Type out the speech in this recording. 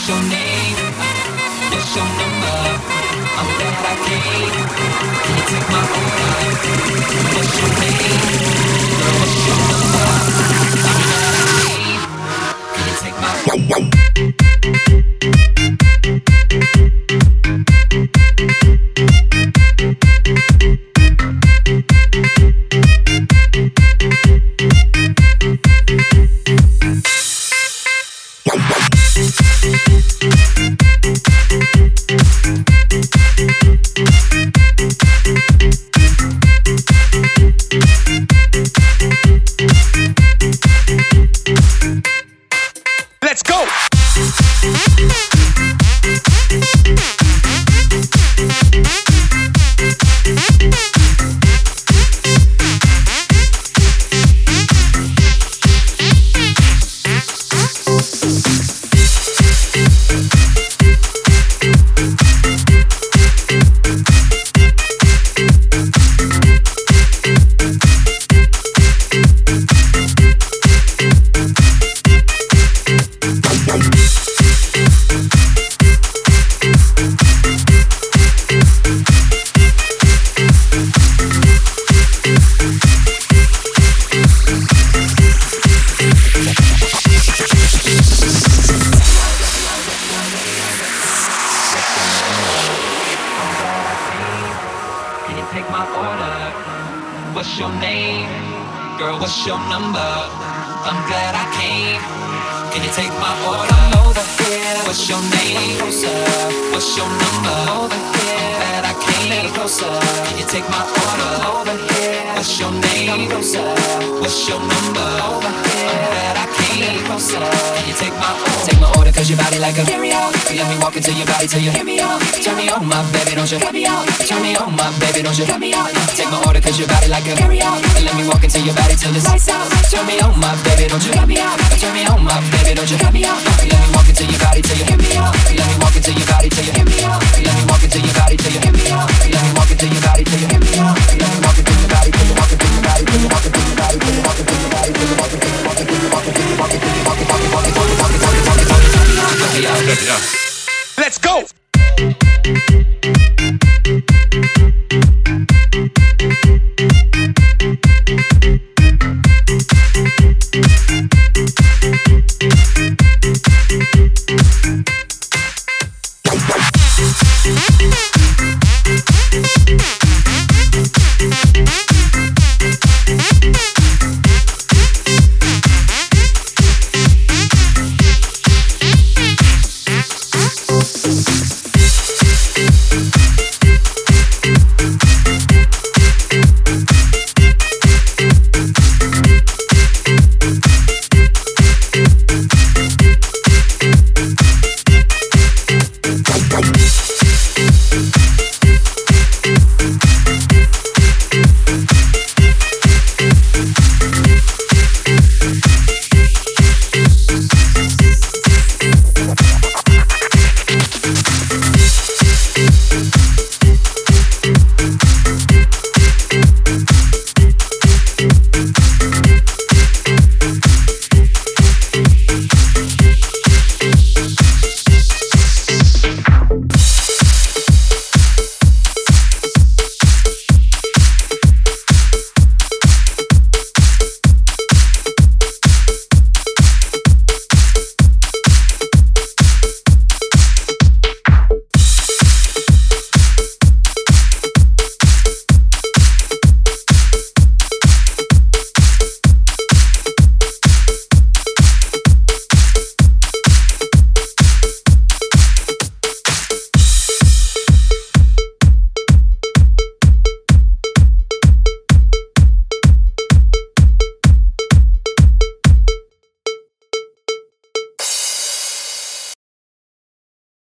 What's your name? What's your number? I'm glad I came. Can you take my order? What's your name? Girl, what's your number? I'm glad I came. Can you take my Let's go! Take my order. What's your name? Girl, what's your number? I'm glad I came. Can you take my order? Over here. What's your name? Closer. What's your number? Over here. I'm glad I came. Closer. Can you take my order? Over here. What's your name? Closer. What's your number? Over here. I'm glad I came. Closer. Can you take my order? Take my order, cause your body like a stereo. Let me walk into your body till you hear me out. Turn me on, my baby, don't you cut me out. Turn me on, my baby, don't you cut me out. Take my order, cause your body like a stereo. Let me walk into your body till it's lights out. Turn me on, my baby, don't you cut me out. Turn me on, my baby, don't you cut me out. Let me walk into your body till you hear me out. Let me walk into your body till you hear me out. Let me walk into your body till you hear me out. Let me walk into your body till you hear me out. Let me walk into your body till you walk into your body till you walk into your body till you walk into your body till you walk into your body till you walk into your body till you walk into your body till you walk into your body till you walk into your body till you walk into your body. Let's go!